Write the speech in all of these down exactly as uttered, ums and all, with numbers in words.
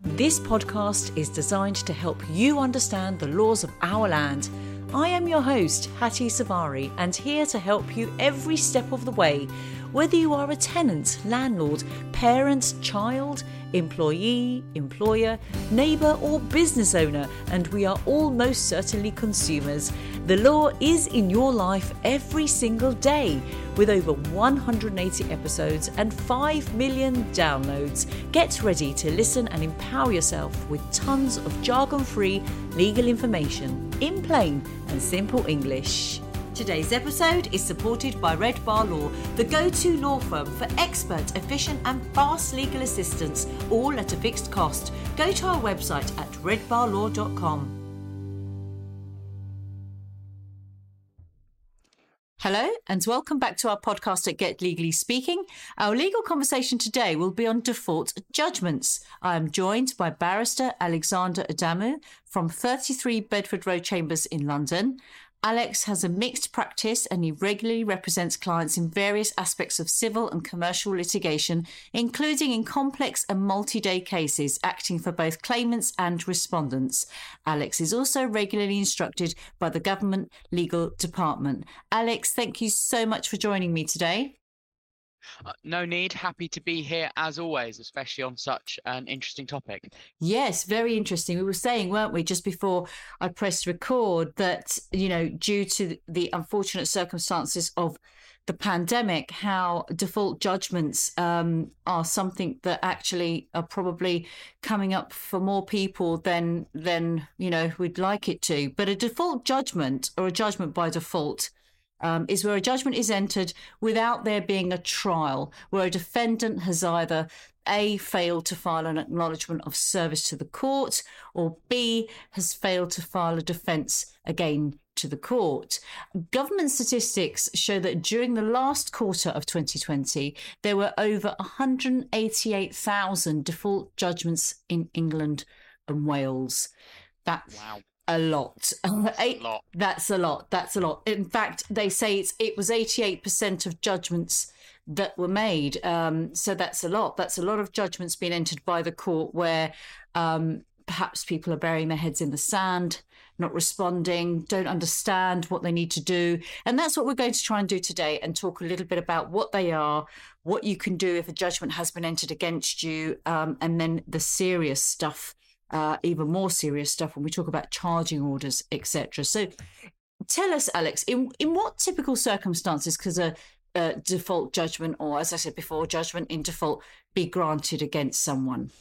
This podcast is designed to help you understand the laws of our land. I am your host, Hattie Savari, and here to help you every step of the way. Whether you are a tenant, landlord, parent, child, employee, employer, neighbour or business owner, and we are all most certainly consumers. The law is in your life every single day. With over one hundred eighty episodes and five million downloads, get ready to listen and empower yourself with tons of jargon-free legal information in plain and simple English. Today's episode is supported by Red Bar Law, the go-to law firm for expert, efficient and fast legal assistance, all at a fixed cost. Go to our website at red bar law dot com. Hello and welcome back to our podcast at Get Legally Speaking. Our legal conversation today will be on default judgments. I am joined by Barrister Alexander Adamu from thirty-three Bedford Row Chambers in London. Alex has a mixed practice and he regularly represents clients in various aspects of civil and commercial litigation, including in complex and multi-day cases, acting for both claimants and respondents. Alex is also regularly instructed by the Government Legal Department. Alex, thank you so much for joining me today. Uh, no need. Happy to be here as always, especially on such an interesting topic. Yes, very interesting. We were saying, weren't we, just before I pressed record, that, you know, due to the unfortunate circumstances of the pandemic, how default judgments um, are something that actually are probably coming up for more people than, than, you know, we'd like it to. But a default judgment or a judgment by default Um, is where a judgment is entered without there being a trial, where a defendant has either A, failed to file an acknowledgement of service to the court, or B, has failed to file a defence again to the court. Government statistics show that during the last quarter of twenty twenty, there were over one hundred eighty-eight thousand default judgments in England and Wales. That's wow. A lot. That's a lot. That's a lot. That's a lot. In fact, they say it's, it was eighty-eight percent of judgments that were made. Um, so that's a lot. That's a lot of judgments being entered by the court where um, perhaps people are burying their heads in the sand, not responding, don't understand what they need to do. And that's what we're going to try and do today, and talk a little bit about what they are, what you can do if a judgment has been entered against you, um, and then the serious stuff. Uh, even more serious stuff when we talk about charging orders, et cetera. So tell us, Alex, in, in what typical circumstances could a, a default judgment, or as I said before, judgment in default, be granted against someone?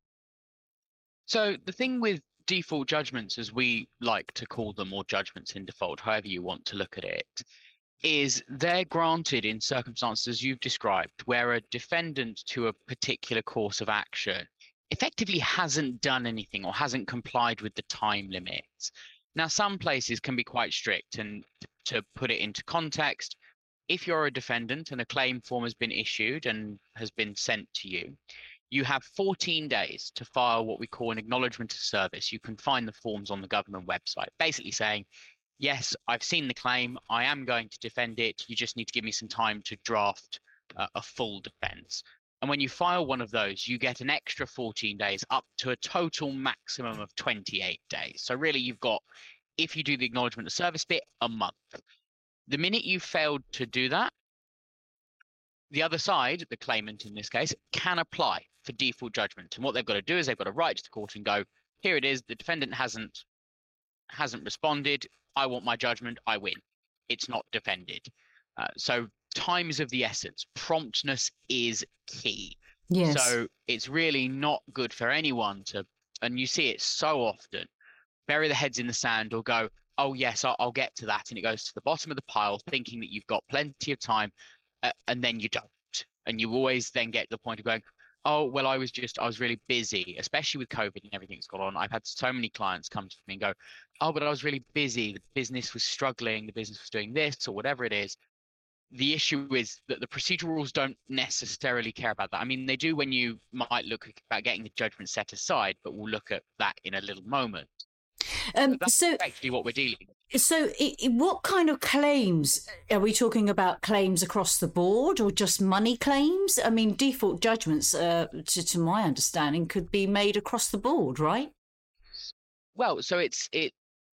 So the thing with default judgments, as we like to call them, or judgments in default, however you want to look at it, is they're granted in circumstances you've described where a defendant to a particular course of action effectively hasn't done anything or hasn't complied with the time limits. Now, some places can be quite strict, and to put it into context, if you're a defendant and a claim form has been issued and has been sent to you, you have fourteen days to file what we call an acknowledgement of service. You can find the forms on the government website, basically saying, yes, I've seen the claim, I am going to defend it, you just need to give me some time to draft uh, a full defence. And when you file one of those, you get an extra fourteen days, up to a total maximum of twenty-eight days. So really you've got, if you do the acknowledgement of service bit, a month. The minute you've failed to do that, the other side, the claimant in this case, can apply for default judgment. And what they've got to do is they've got to write to the court and go, here it is, the defendant hasn't hasn't responded, I want my judgment, I win. It's not defended. Uh, so time is of the essence. Promptness is key. Yes. So it's really not good for anyone to, and you see it so often, bury their heads in the sand or go, oh yes, I'll, I'll get to that. And it goes to the bottom of the pile thinking that you've got plenty of time, uh, and then you don't. And you always then get to the point of going, oh, well, I was just, I was really busy, especially with COVID and everything that's gone on. I've had so many clients come to me and go, oh, but I was really busy. The business was struggling. The business was doing this or whatever it is. The issue is that the procedural rules don't necessarily care about that. I mean, they do when you might look about getting the judgment set aside, but we'll look at that in a little moment. Um, so that's so actually what we're dealing with. So it, it- what kind of claims are we talking about? Claims across the board or just money claims? I mean, default judgments, uh, to, to my understanding, could be made across the board, right? Well, so it's it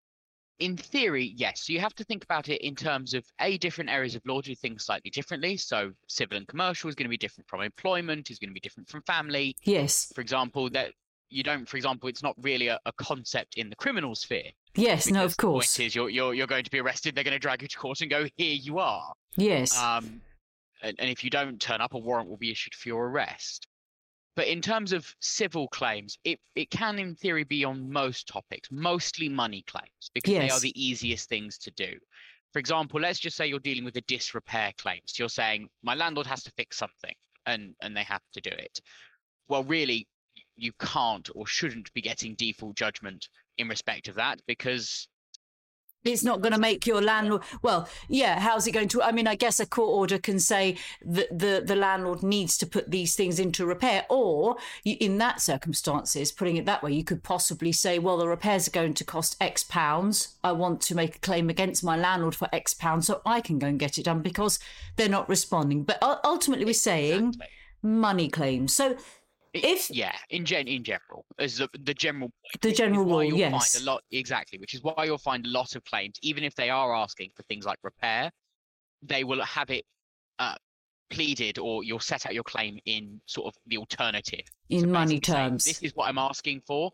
in theory, yes. So you have to think about it in terms of a different areas of law do things slightly differently. So civil and commercial is going to be different from employment, is going to be different from family. Yes. For example, that you don't, for example, it's not really a, a concept in the criminal sphere. Yes, no, of Because the point course. is you're you're you're going to be arrested, they're going to drag you to court and go, here you are. Yes. Um, and, and if you don't turn up, a warrant will be issued for your arrest. But in terms of civil claims, it, it can in theory be on most topics, mostly money claims, because they are Yes. the easiest things to do. For example, let's just say you're dealing with a disrepair claim. So you're saying my landlord has to fix something and, and they have to do it. Well, really, you can't or shouldn't be getting default judgment in respect of that because It's not going to make your landlord. Well, yeah. How's it going to? I mean, I guess a court order can say that the the landlord needs to put these things into repair, or you, in that circumstances, putting it that way, you could possibly say, well, the repairs are going to cost X pounds. I want to make a claim against my landlord for X pounds, so I can go and get it done because they're not responding. But u- ultimately, we're saying exactly. money claims. So It- if yeah, in gen in general, as the, the general point, the which is general why rule, you'll yes. find a lot exactly, which is why you'll find a lot of claims, even if they are asking for things like repair, they will have it uh, pleaded, or you'll set out your claim in sort of the alternative. In So money basically saying, terms. this is what I'm asking for.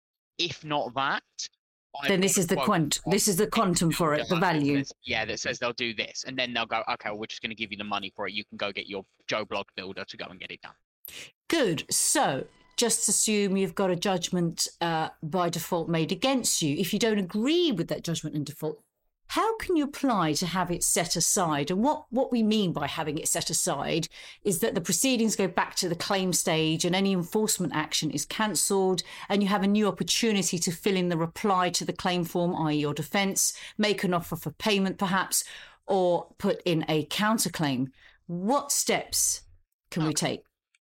If not that, I Then this want is a the quote quant. from This is the a quantum for it, the builder that value. says- yeah, that says they'll do this, and then they'll go, okay, well, we're just going to give you the money for it. You can go get your Joe Blog builder to go and get it done. Good. So just assume you've got a judgment uh, by default made against you. If you don't agree with that judgment in default, how can you apply to have it set aside? And what, what we mean by having it set aside is that the proceedings go back to the claim stage and any enforcement action is cancelled, and you have a new opportunity to fill in the reply to the claim form, that is your defence, make an offer for payment perhaps, or put in a counterclaim. What steps can we take?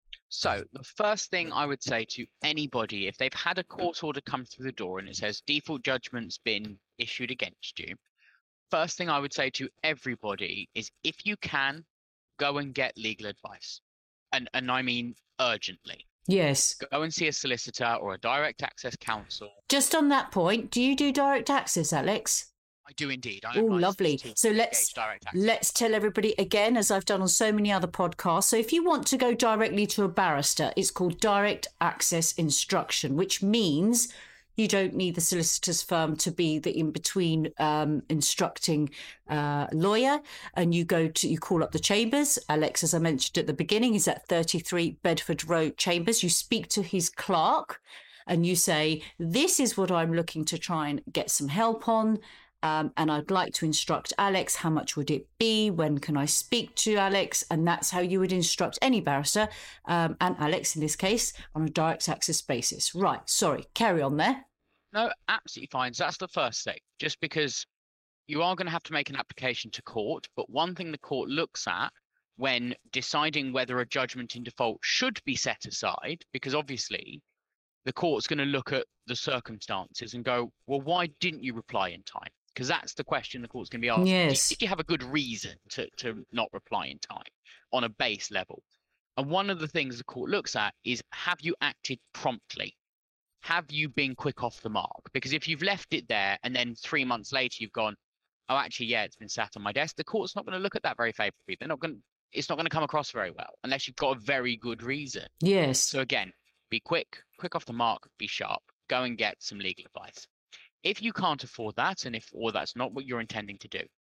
So the first thing I would say to anybody, if they've had a court order come through the door and it says default judgment's been issued against you, first thing I would say to everybody is, if you can, go and get legal advice. And and I mean urgently. Yes. Go and see a solicitor or a direct access counsel. Just on that point, do you do direct access, Alex? I do indeed. I Oh, am lovely. licensed to So let's engage direct access. let's tell everybody again, as I've done on so many other podcasts. So if you want to go directly to a barrister, it's called direct access instruction, which means you don't need the solicitor's firm to be the in-between um, instructing uh, lawyer. And you go to, you call up the chambers. Alex, as I mentioned at the beginning, is at thirty-three Bedford Road Chambers. You speak to his clerk and you say, this is what I'm looking to try and get some help on. Um, and I'd like to instruct Alex. How much would it be? When can I speak to Alex? And that's how you would instruct any barrister, um, and Alex in this case, on a direct access basis. Right. Sorry. Carry on there. No, absolutely fine. So that's the first thing. Just because you are going to have to make an application to court, but one thing the court looks at when deciding whether a judgment in default should be set aside, because obviously the court's going to look at the circumstances and go, well, why didn't you reply in time? Because that's the question the court's going to be asking. Yes. Did you have a good reason to, to not reply in time on a base level? And one of the things the court looks at is, have you acted promptly? Have you been quick off the mark? Because if you've left it there and then three months later you've gone, oh, actually, yeah, it's been sat on my desk, the court's not going to look at that very favorably. They're not going. It's not going to come across very well unless you've got a very good reason. Yes. So again, be quick, quick off the mark, be sharp, go and get some legal advice. If you can't afford that, and if or that's not what you're intending to do,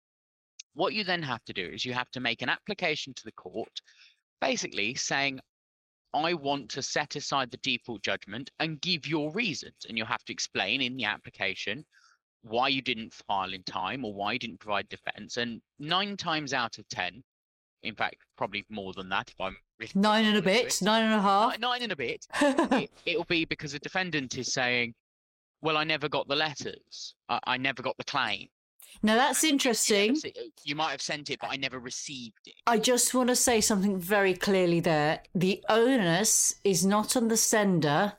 what you then have to do is you have to make an application to the court, basically saying, I want to set aside the default judgment and give your reasons. And you'll have to explain in the application why you didn't file in time or why you didn't provide defense. And nine times out of ten, in fact, probably more than that, if I'm really Nine and a bit, nine and a half. nine, nine and a bit, it, it'll be because the defendant is saying, well, I never got the letters. I, I never got the claim. Now that's You never interesting. se- You might have sent it, but I never received it. I just want to say something very clearly there. The onus is not on the sender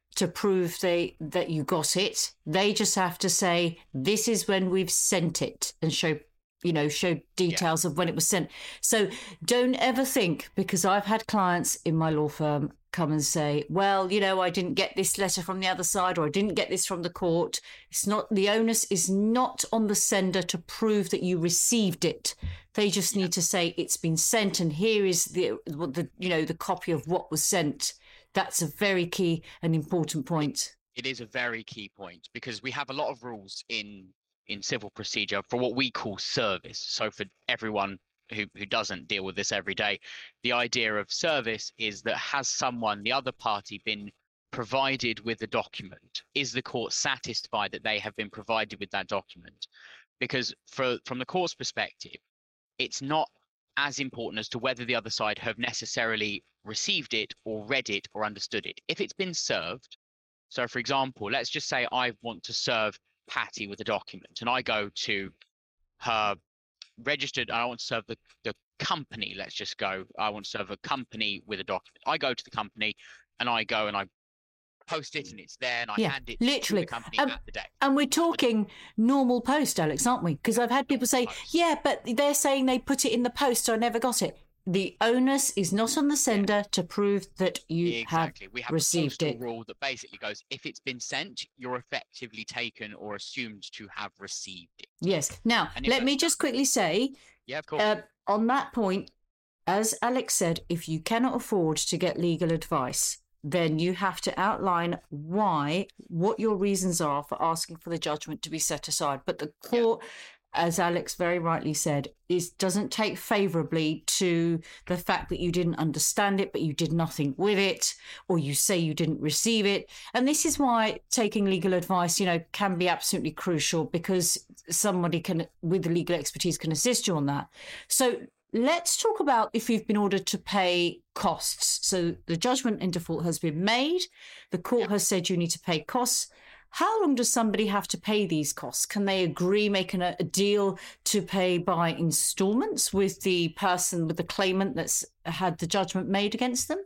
to prove they that you got it. They just have to say, this is when we've sent it, and show, you know, show details yeah. of when it was sent. So don't ever think, because I've had clients in my law firm come and say, well, you know, I didn't get this letter from the other side, or I didn't get this from the court. It's not, the onus is not on the sender to prove that you received it. They just need to say it's been sent, and here is the, the you know, the copy of what was sent. That's a very key and important point. It is a very key point, because we have a lot of rules in in civil procedure for what we call service. So for everyone who, who doesn't deal with this every day, the idea of service is that has someone, the other party, been provided with a document? Is the court satisfied that they have been provided with that document? Because for, from the court's perspective, it's not as important as to whether the other side have necessarily received it or read it or understood it. If it's been served, so for example, let's just say I want to serve Patty with a document, and I go to her registered, I want to serve the, the company, let's just go, I want to serve a company with a document. I go to the company and I go and I post it, and it's there, and I yeah, hand it literally. to the company um, at the day. And we're talking normal post, Alex, aren't we? Because I've had people say, yeah, but they're saying they put it in the post, so I never got it. The onus is not on the sender yeah. to prove that you exactly. have, we have received a it. rule that basically goes, if it's been sent, you're effectively taken or assumed to have received it. Yes. Now, let me just quickly say, yeah, of course. Uh, on that point, as Alex said, if you cannot afford to get legal advice, then you have to outline why, what your reasons are for asking for the judgment to be set aside. But the court, yeah. as Alex very rightly said, is doesn't take favourably to the fact that you didn't understand it, but you did nothing with it, or you say you didn't receive it. And this is why taking legal advice, you know, can be absolutely crucial, because somebody can, with the legal expertise, can assist you on that. So let's talk about if you've been ordered to pay costs. So the judgment in default has been made. The court yeah. has said you need to pay costs. How long does somebody have to pay these costs? Can they agree, making a, a deal to pay by instalments with the person, with the claimant that's had the judgment made against them?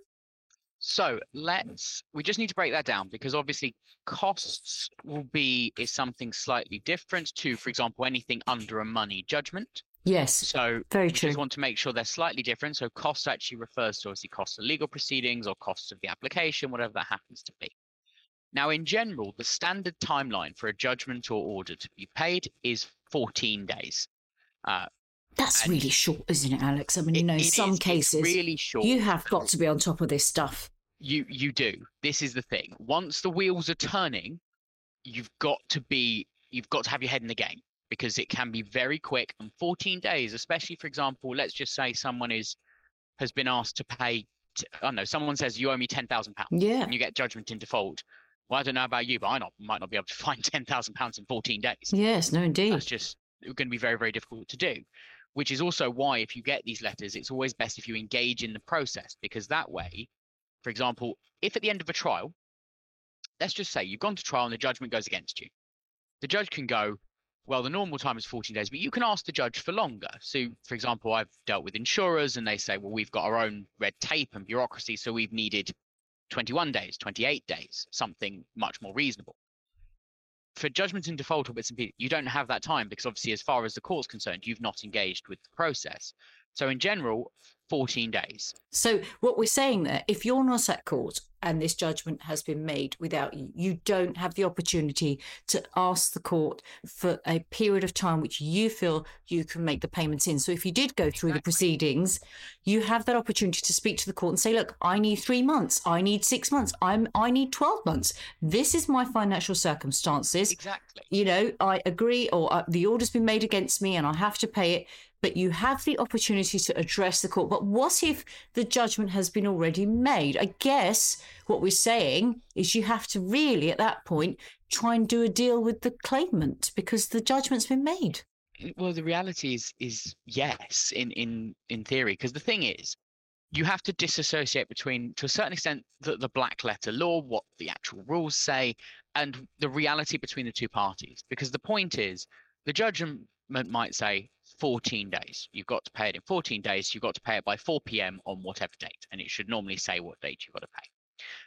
So let's, we just need to break that down, because obviously costs will be, is something slightly different to, for example, anything under a money judgment. Yes, so very we true. just want to make sure they're slightly different. So costs actually refers to obviously costs of legal proceedings or costs of the application, whatever that happens to be. Now, in general, the standard timeline for a judgment or order to be paid is fourteen days. Uh, That's really short, isn't it, Alex? I mean, it, you know, in some is, cases, really short. You have got to be on top of this stuff. You you do. This is the thing. Once the wheels are turning, you've got to be, you've got to have your head in the game, because it can be very quick. And fourteen days, especially, for example, let's just say someone is has been asked to pay. T- I don't know. Someone says you owe me ten thousand pounds. Yeah. And you get judgment in default. Well, I don't know about you, but I not, might not be able to find ten thousand pounds in fourteen days. Yes, no, indeed. That's just going to be very, very difficult to do, which is also why if you get these letters, it's always best if you engage in the process, because that way, for example, if at the end of a trial, let's just say you've gone to trial and the judgment goes against you, the judge can go, well, the normal time is fourteen days, but you can ask the judge for longer. So, for example, I've dealt with insurers and they say, well, we've got our own red tape and bureaucracy, so we've needed twenty-one days, twenty-eight days, something much more reasonable. For judgments in default or bits and pieces, you don't have that time, because obviously as far as the court's concerned, you've not engaged with the process. So in general, fourteen days. So what we're saying there, if you're not at court and this judgment has been made without you, you don't have the opportunity to ask the court for a period of time which you feel you can make the payments in. So if you did go through exactly. the proceedings, you have that opportunity to speak to the court and say, look, I need three months, I need six months, I'm I need twelve months. This is my financial circumstances. Exactly. You know, I agree, or uh, the order's been made against me and I have to pay it. But you have the opportunity to address the court. But what if the judgment has been already made? I guess what we're saying is you have to really, at that point, try and do a deal with the claimant, because the judgment's been made. Well, the reality is, is yes, in, in, in theory, because the thing is, you have to disassociate between, to a certain extent, the, the black letter law, what the actual rules say, and the reality between the two parties. Because the point is, the judgment might say fourteen days. You've got to pay it in fourteen days. You've got to pay it by four p.m. on whatever date. And it should normally say what date you've got to pay.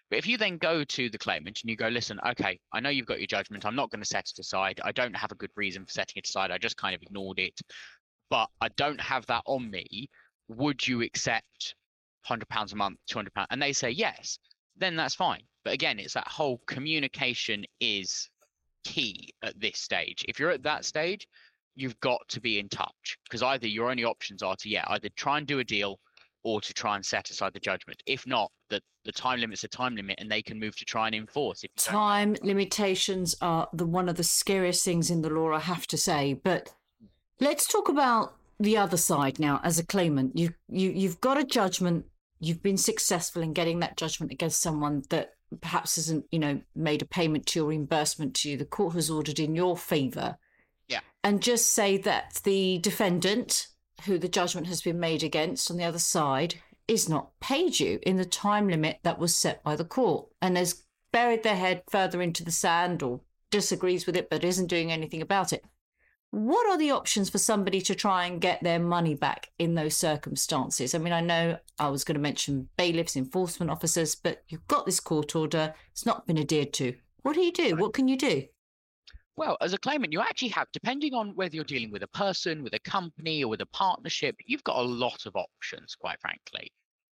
But if you then go to the claimant and you go, listen, okay, I know you've got your judgment. I'm not going to set it aside. I don't have a good reason for setting it aside. I just kind of ignored it. But I don't have that on me. Would you accept one hundred pounds a month, two hundred pounds? And they say yes, then that's fine. But again, it's that whole communication is key at this stage. If you're at that stage, you've got to be in touch, because either your only options are to, yeah, either try and do a deal or to try and set aside the judgment. If not, the, the time limit's a time limit and they can move to try and enforce. If time limitations are the one of the scariest things in the law, I have to say. But let's talk about the other side now. As a claimant, you, you, you've got a judgment. You've been successful in getting that judgment against someone that perhaps hasn't, you know, made a payment to you or reimbursement to you. The court has ordered in your favour. Yeah. And just say that the defendant, who the judgment has been made against on the other side, is not paid you in the time limit that was set by the court and has buried their head further into the sand or disagrees with it but isn't doing anything about it. What are the options for somebody to try and get their money back in those circumstances? I mean, I know I was going to mention bailiffs, enforcement officers, but you've got this court order. It's not been adhered to. What do you do? What can you do? Well, as a claimant, you actually have, depending on whether you're dealing with a person, with a company, or with a partnership, you've got a lot of options, quite frankly.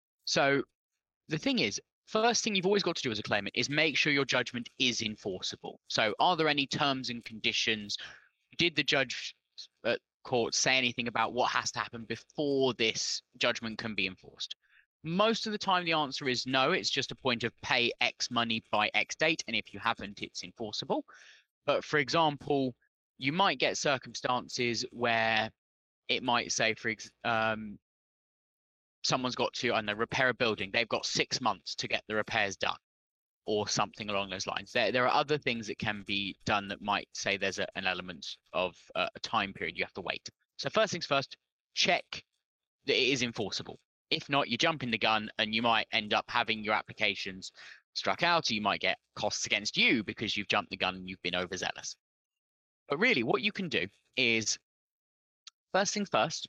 So the thing is, first thing you've always got to do as a claimant is make sure your judgment is enforceable. So are there any terms and conditions? Did the judge at court say anything about what has to happen before this judgment can be enforced? Most of the time, the answer is no. It's just a point of pay X money by X date. And if you haven't, it's enforceable. But for example, you might get circumstances where it might say, for um, someone's got to, I don't know, repair a building. They've got six months to get the repairs done, or something along those lines. There, there are other things that can be done that might say there's a, an element of uh, a time period you have to wait. So first things first, check that it is enforceable. If not, you jump in the gun and you might end up having your applications struck out, or you might get costs against you because you've jumped the gun and you've been overzealous. But really, what you can do is, first things first,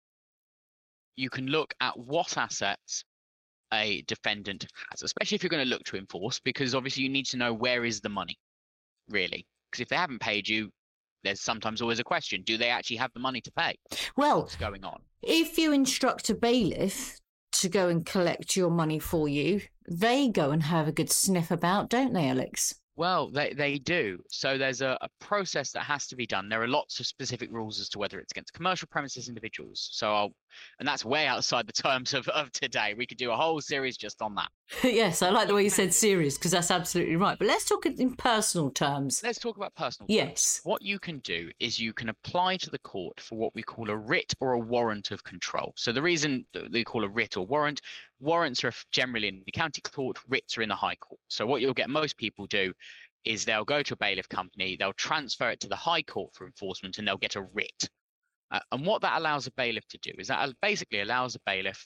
you can look at what assets a defendant has, especially if you're going to look to enforce, because obviously you need to know where is the money, really. Because if they haven't paid you, there's sometimes always a question, do they actually have the money to pay? Well, what's going on? If you instruct a bailiff to go and collect your money for you, they go and have a good sniff about, don't they, Alex? Well, they, they do. So there's a, a process that has to be done. There are lots of specific rules as to whether it's against commercial premises, individuals. So I'll, and that's way outside the terms of, of today. We could do a whole series just on that. Yes, I like the way you said series, because that's absolutely right. But let's talk in personal terms. Let's talk about personal yes. terms. What you can do is you can apply to the court for what we call a writ or a warrant of control. So the reason that they call a writ or warrant, warrants are generally in the county court, writs are in the high court. So what you'll get most people do is they'll go to a bailiff company, they'll transfer it to the high court for enforcement, and they'll get a writ. Uh, and what that allows a bailiff to do is that basically allows a bailiff,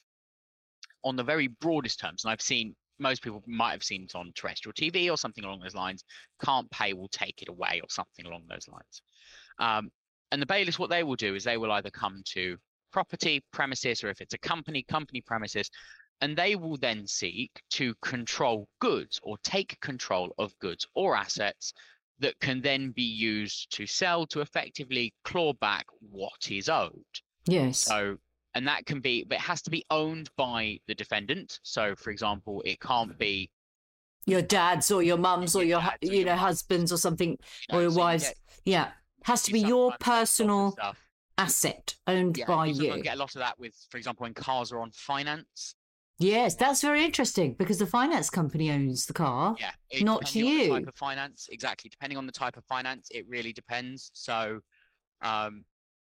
on the very broadest terms, and I've seen, most people might have seen it on terrestrial T V or something along those lines, can't pay, will take it away, or something along those lines. Um, and the bailiffs, what they will do is they will either come to property, premises, or if it's a company, company premises, and they will then seek to control goods or take control of goods or assets that can then be used to sell, to effectively claw back what is owed. Yes. So, and that can be, but it has to be owned by the defendant. So, for example, it can't be your dad's or your mum's or your, your you know, husband's or something, no, or your so wife's. You yeah. Has to be your personal asset owned yeah, by you. You get a lot of that with, for example, when cars are on finance. Yes, that's very interesting, because the finance company owns the car, yeah, it, not you. On the type of finance, exactly. Depending on the type of finance, it really depends. So um,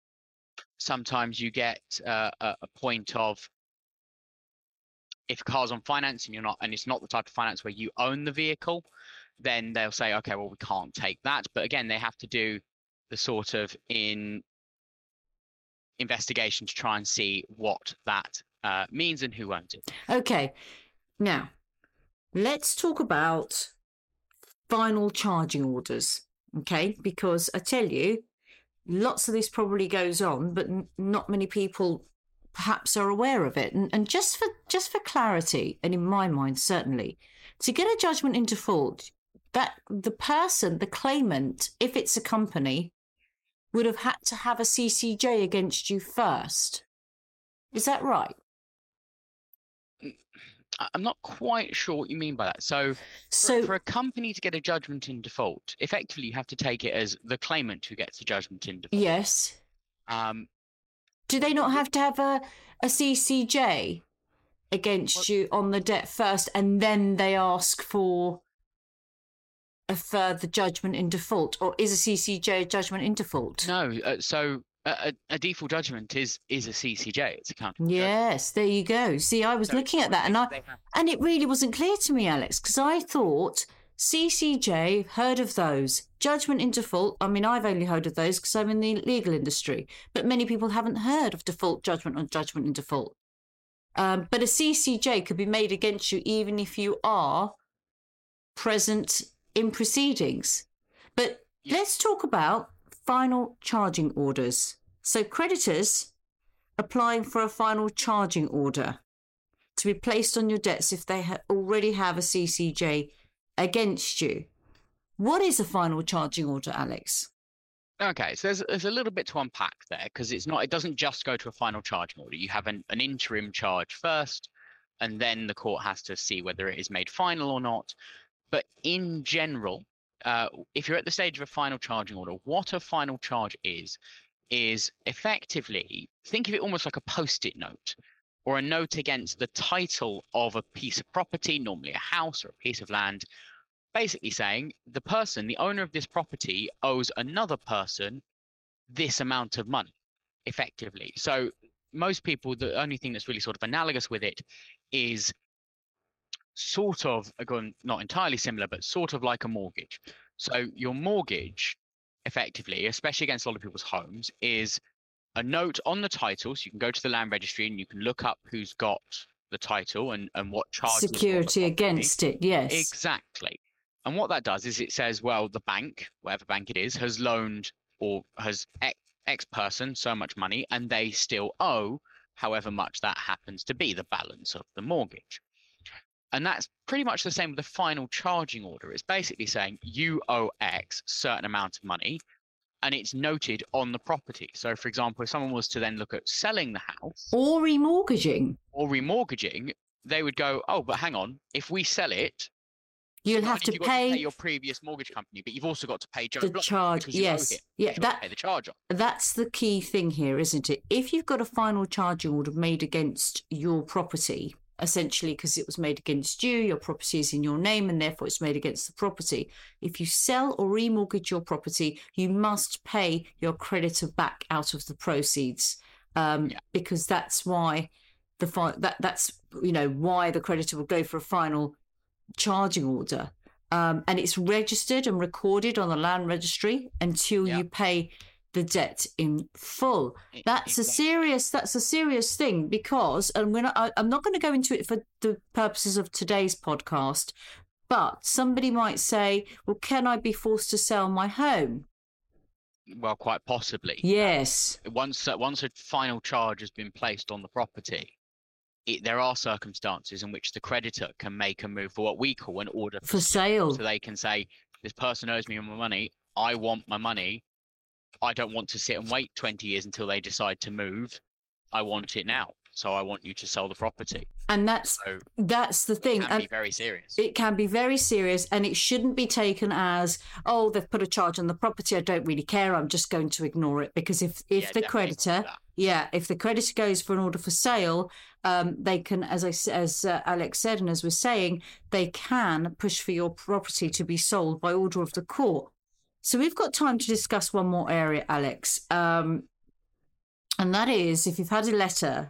sometimes you get uh, a, a point of, if a car's on finance and you're not, and it's not the type of finance where you own the vehicle, then they'll say, okay, well, we can't take that. But again, they have to do the sort of in investigation to try and see what that Uh, means and who owns it. Okay, now let's talk about final charging orders, okay? Because I tell you, lots of this probably goes on, but n- not many people perhaps are aware of it. And, and just for just for clarity, and in my mind certainly, to get a judgment in default, that the person, the claimant, if it's a company, would have had to have a C C J against you first. Is that right? I'm not quite sure what you mean by that. So, So for, for a company to get a judgment in default, effectively you have to take it as the claimant who gets a judgment in default. yes. Um, Do they not have to have a, a C C J against Well- you on the debt first, and then they ask for a further judgment in default? Or is a C C J a judgment in default? no, uh, so a, a, a default judgment is is a C C J. It's a counter. Yes, there you go. See, I was So looking at what that, and they- I they have- and it really wasn't clear to me, Alex, because I thought C C J, heard of those. Judgment in default, I mean, I've only heard of those because I'm in the legal industry, but many people haven't heard of default judgment or judgment in default. Um, but a C C J could be made against you even if you are present in proceedings. But Yeah. let's talk about final charging orders. So creditors applying for a final charging order to be placed on your debts if they ha- already have a C C J against you. What is a final charging order, Alex? Okay, so there's there's a little bit to unpack there because it's not it doesn't just go to a final charging order. You have an, an interim charge first, and then the court has to see whether it is made final or not. But in general, uh, if you're at the stage of a final charging order, what a final charge is is effectively, think of it almost like a post-it note or a note against the title of a piece of property, normally a house or a piece of land, basically saying the person, the owner of this property, owes another person this amount of money, effectively. So most people, the only thing that's really sort of analogous with it is sort of, again, not entirely similar, but sort of like a mortgage. So your mortgage, effectively, especially against a lot of people's homes, is a note on the title. So you can go to the land registry and you can look up who's got the title and, and what charges on the Security property. against it, yes. Exactly. And what that does is it says, well, the bank, whatever bank it is, has loaned or has X, X person so much money, and they still owe however much that happens to be the balance of the mortgage. And that's pretty much the same with the final charging order. It's basically saying you owe X certain amount of money, and it's noted on the property. So, for example, if someone was to then look at selling the house Or remortgaging. or remortgaging, they would go, oh, but hang on, if we sell it, You'll not have only to have you got to pay pay your previous mortgage company, but you've also got to pay Joe the Blow charge. because you Yes. owe him. Yeah, You've got to that pay the charge on. that's the key thing here, isn't it? If you've got a final charging order made against your property, essentially because it was made against you, your property is in your name, and therefore it's made against the property. If you sell or remortgage your property, you must pay your creditor back out of the proceeds, um, Yeah. because that's why the fi- that that's you know why the creditor will go for a final charging order. Um, and it's registered and recorded on the land registry until Yeah. you pay the debt in full. E- That's a exactly. serious. That's a serious thing because, and we're not, I, I'm not going to go into it for the purposes of today's podcast. But somebody might say, "Well, can I be forced to sell my home?" Well, quite possibly. Yes. Once uh, once a final charge has been placed on the property, it, there are circumstances in which the creditor can make a move for what we call an order For sale. So they can say, this person owes me my money. I want my money. I don't want to sit and wait twenty years until they decide to move. I want it now. So I want you to sell the property. And that's So that's the thing. it can And be very serious. it can be very serious, and it shouldn't be taken as, oh, they've put a charge on the property, I don't really care, I'm just going to ignore it. Because if, if Yeah, the definitely not creditor, that. yeah, if the creditor goes for an order for sale, um, they can, as I s- as uh, Alex said, and as we're saying, they can push for your property to be sold by order of the court. So we've got time to discuss one more area, Alex, um, and that is if you've had a letter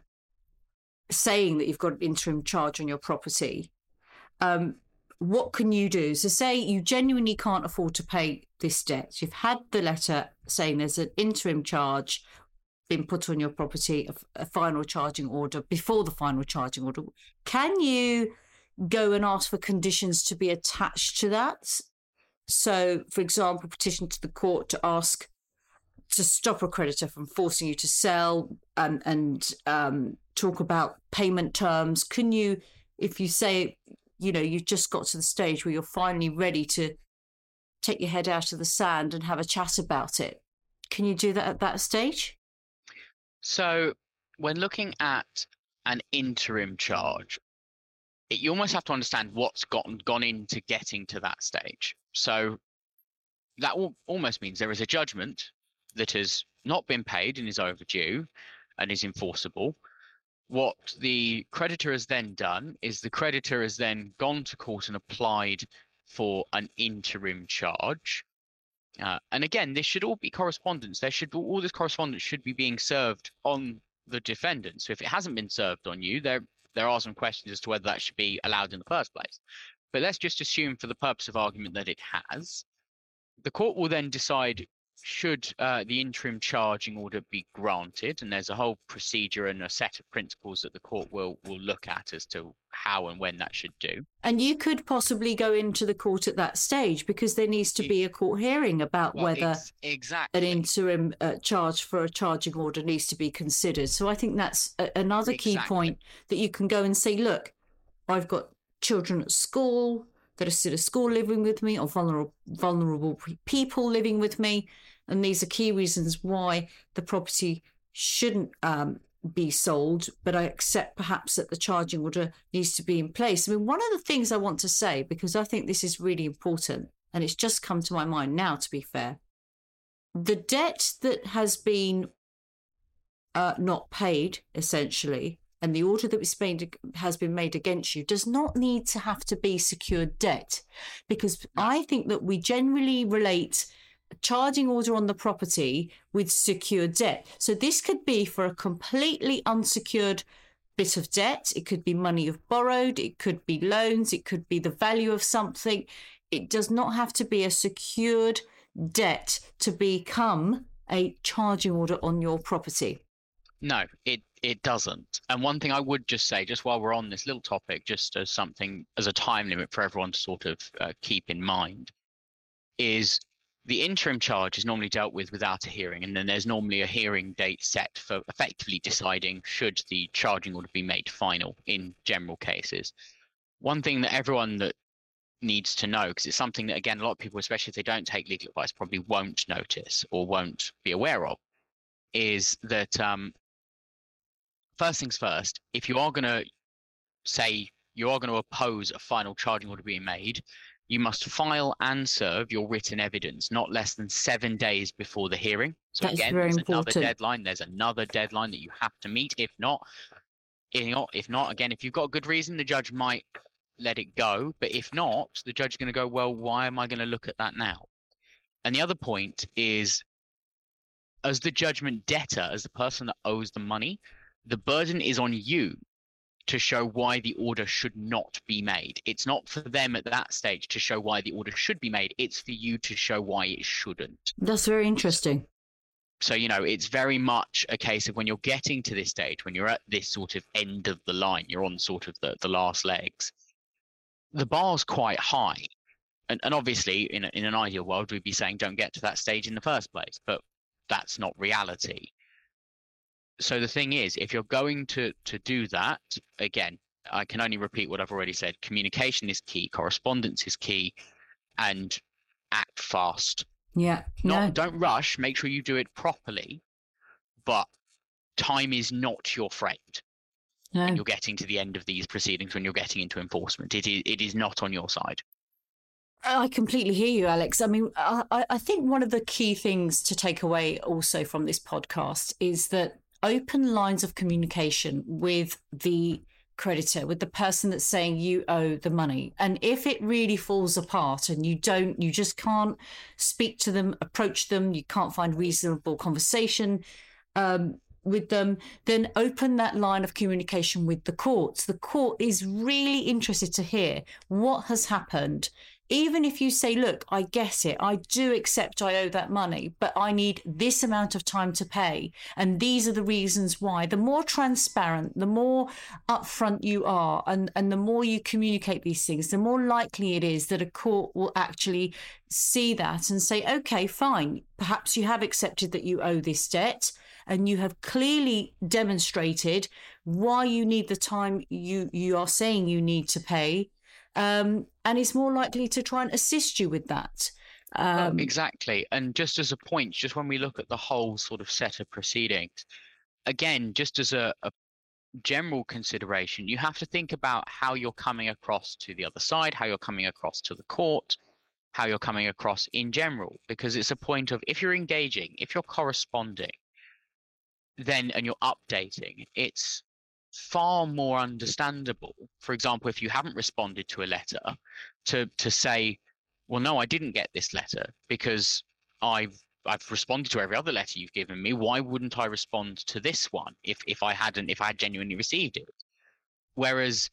saying that you've got an interim charge on your property, um, what can you do? So say you genuinely can't afford to pay this debt. You've had the letter saying there's an interim charge been put on your property, a, a final charging order before the final charging order. Can you go and ask for conditions to be attached to that? So, for example, petition to the court to ask to stop a creditor from forcing you to sell, and and um, talk about payment terms. Can you, if you say you know, you've just got to the stage where you're finally ready to take your head out of the sand and have a chat about it. Can you do that at that stage? So when looking at an interim charge, it, you almost have to understand what's gotten gone into getting to that stage. So that will, almost means there is a judgment that has not been paid and is overdue and is enforceable. What the creditor has then done is the creditor has then gone to court and applied for an interim charge. Uh, and again, this should all be correspondence. There should all this correspondence should be being served on the defendant. So if it hasn't been served on you, there there are some questions as to whether that should be allowed in the first place. But let's just assume for the purpose of argument that it has. The court will then decide should uh, the interim charging order be granted, and there's a whole procedure and a set of principles that the court will will look at as to how and when that should do. And you could possibly go into the court at that stage because there needs to be a court hearing about well, whether ex- exactly. an interim uh, charge for a charging order needs to be considered. So I think that's a- another exactly. key point, that you can go and say, look, I've got children at school that are still at school living with me, or vulnerable vulnerable people living with me. And these are key reasons why the property shouldn't um, be sold, but I accept perhaps that the charging order needs to be in place. I mean, one of the things I want to say, because I think this is really important, and it's just come to my mind now, to be fair, the debt that has been uh, not paid, essentially, and the order that was made, has been made against you does not need to have to be secured debt, because I think that we generally relate charging order on the property with secured debt. So this could be for a completely unsecured bit of debt. It could be money you've borrowed. It could be loans. It could be the value of something. It does not have to be a secured debt to become a charging order on your property. No, it, it doesn't. And one thing I would just say, just while we're on this little topic, just as something, as a time limit for everyone to sort of uh, keep in mind, is the interim charge is normally dealt with without a hearing, and then there's normally a hearing date set for effectively deciding should the charging order be made final in general cases. One thing that everyone that needs to know, because it's something that, again, a lot of people, especially if they don't take legal advice, probably won't notice or won't be aware of, is that um, first things first, if you are going to say you are going to oppose a final charging order being made, you must file and serve your written evidence not less than seven days before the hearing. So That's again, very there's important. another deadline. There's another deadline that you have to meet. If not, if not, if not, again, if you've got a good reason, the judge might let it go. But if not, the judge is going to go, well, why am I going to look at that now? And the other point is, as the judgment debtor, as the person that owes the money, the burden is on you to show why the order should not be made. It's not for them at that stage to show why the order should be made. It's for you to show why it shouldn't. That's very interesting. So, you know, it's very much a case of when you're getting to this stage, when you're at this sort of end of the line, you're on sort of the, the last legs, the bar's quite high. And, and obviously, in, a, in an ideal world, we'd be saying don't get to that stage in the first place. But that's not reality. So the thing is, if you're going to to do that, again, I can only repeat what I've already said. Communication is key, correspondence is key, and act fast. Yeah. Not, no. Don't rush. Make sure you do it properly, but time is not your friend. No. When you're getting to the end of these proceedings, when you're getting into enforcement, it is it is not on your side. I completely hear you, Alex. I mean, I, I think one of the key things to take away also from this podcast is that open lines of communication with the creditor, with the person that's saying you owe the money. And if it really falls apart and you don't, you just can't speak to them, approach them, you can't find reasonable conversation um, with them, then open that line of communication with the courts. The court is really interested to hear what has happened. Even if you say, look, I get it, I do accept I owe that money, but I need this amount of time to pay. And these are the reasons why. The more transparent, the more upfront you are, and, and the more you communicate these things, the more likely it is that a court will actually see that and say, okay, fine, perhaps you have accepted that you owe this debt and you have clearly demonstrated why you need the time you, you are saying you need to pay. um, and is more likely to try and assist you with that. Um, well, exactly. And just as a point, just when we look at the whole sort of set of proceedings, again, just as a, a general consideration, you have to think about how you're coming across to the other side, how you're coming across to the court, how you're coming across in general, because it's a point of, if you're engaging, if you're corresponding, then and you're updating, it's far more understandable, for example, if you haven't responded to a letter, to to say, well, no, I didn't get this letter because I've I've responded to every other letter you've given me. Why wouldn't I respond to this one if if I hadn't if I had genuinely received it? Whereas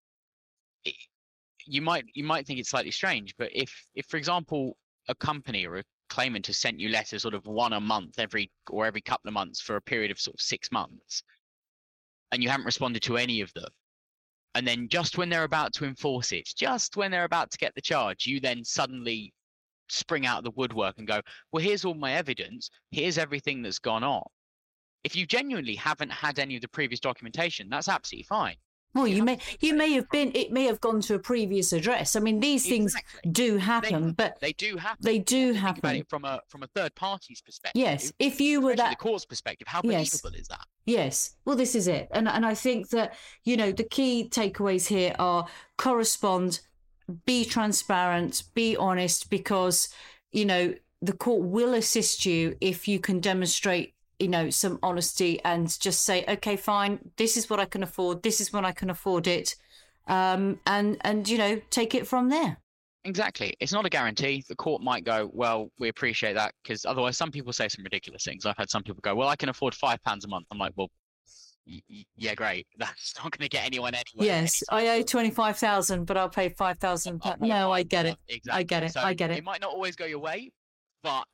it, you might you might think it's slightly strange, but if if for example a company or a claimant has sent you letters sort of one a month every or every couple of months for a period of sort of six months, and you haven't responded to any of them, and then just when they're about to enforce it, just when they're about to get the charge, you then suddenly spring out of the woodwork and go, well, here's all my evidence, here's everything that's gone on. If you genuinely haven't had any of the previous documentation, that's absolutely fine. Well, you, you may you may have been it may have gone to a previous address. I mean, these things exactly. do happen, they, but they do happen. They do think happen. About it from a from a third party's perspective. Yes, if you were that the court's perspective, how believable yes. is that? Yes. Well, this is it, and and I think that, you know, the key takeaways here are correspond, be transparent, be honest, because, you know, the court will assist you if you can demonstrate, you know, some honesty and just say, okay, fine, this is what I can afford, this is when I can afford it, um, and, and, you know, take it from there. Exactly. It's not a guarantee. The court might go, well, we appreciate that, because otherwise some people say some ridiculous things. I've had some people go, well, I can afford five pounds a month. I'm like, well, y- y- yeah, great. That's not going to get anyone anywhere. Yes, I owe twenty-five thousand, but I'll pay five thousand. No, I get it. Exactly. I get it. So I get it. It might not always go your way, but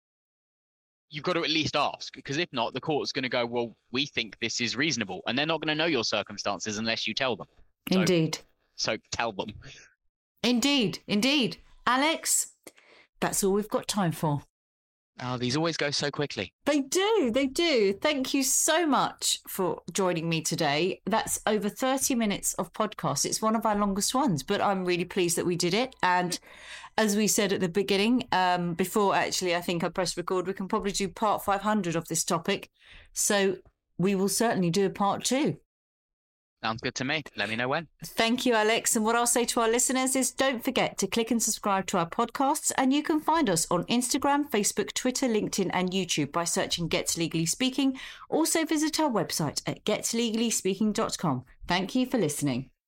you've got to at least ask, because if not, the court's going to go, well, we think this is reasonable, and they're not going to know your circumstances unless you tell them. So, Indeed. So tell them. Indeed. Indeed. Alex, that's all we've got time for. Oh, these always go so quickly. They do. They do. Thank you so much for joining me today. That's over thirty minutes of podcast. It's one of our longest ones, but I'm really pleased that we did it. And as we said at the beginning, um, before actually I think I pressed record, we can probably do part five hundred of this topic. So we will certainly do a part two. Sounds good to me. Let me know when. Thank you, Alex. And what I'll say to our listeners is don't forget to click and subscribe to our podcasts. And you can find us on Instagram, Facebook, Twitter, LinkedIn and YouTube by searching Get Legally Speaking. Also visit our website at get legally speaking dot com. Thank you for listening.